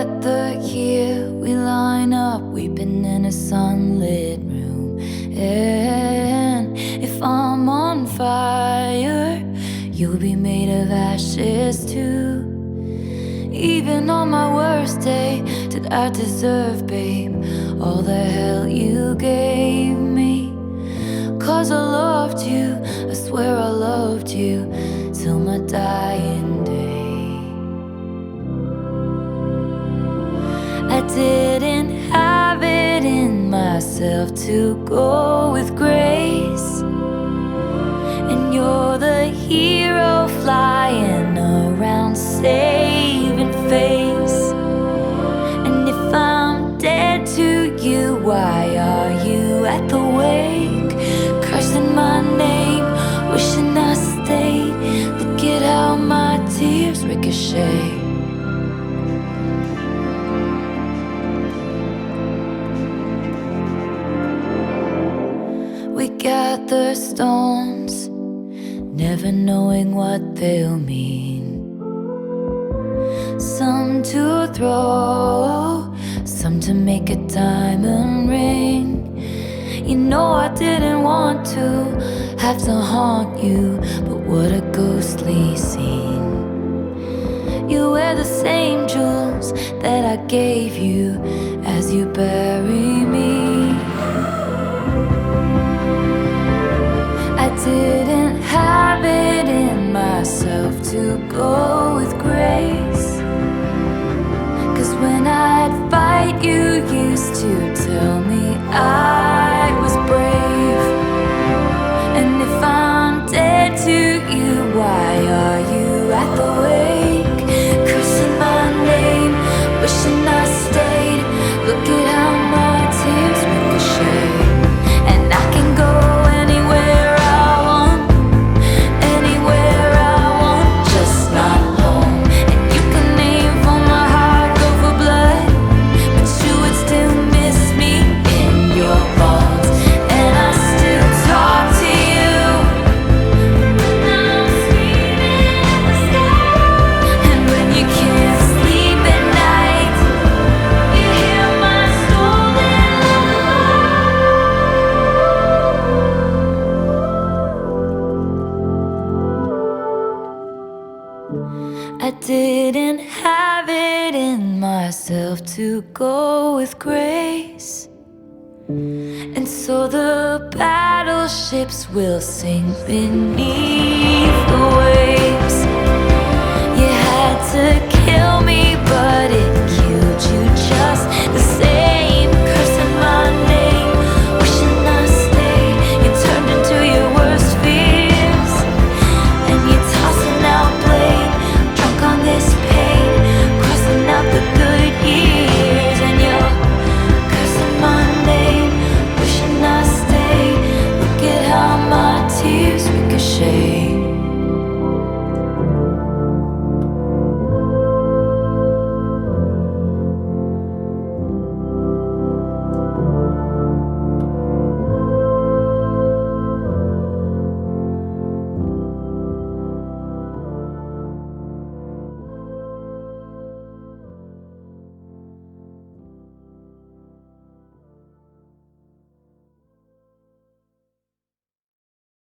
gather here, we line up, weeping in a sunlit room. And if I'm on fire, you'll be made of ashes too. Even on my worst day, did I deserve, babe, all the hell you gave me? 'Cause I loved you, I swear I loved you, till my dying day. I didn't have it in myself to go with grace, and you're the hero flying around saving face. And if I'm dead to you, why are you at the wake, cursing my name, wishing I stayed? Look at how my tears ricochet. We gather stones, never knowing what they'll mean. Some to throw, some to make a diamond ring. You know I didn't want to have to haunt you, but what a ghostly scene. You wear the same jewels that I gave you as you bury me. I didn't have it in myself to go with grace, 'cause when I'd fight, you used to tell me I was brave. And if I'm dead to you, why are you at the wake, cursing my name, wishing I stayed? Look at how my tears ricochet. And I can go anywhere I want, anywhere I want, just not home. And you can name for my heart, go for blood, but you would still miss me in your bones. And I still talk to you when I'm screaming at the sky. And when you can't sleep at night, you hear my stolen lullaby. I didn't have it in myself to go with grace, and so the battleships will sink beneath the waves. You had to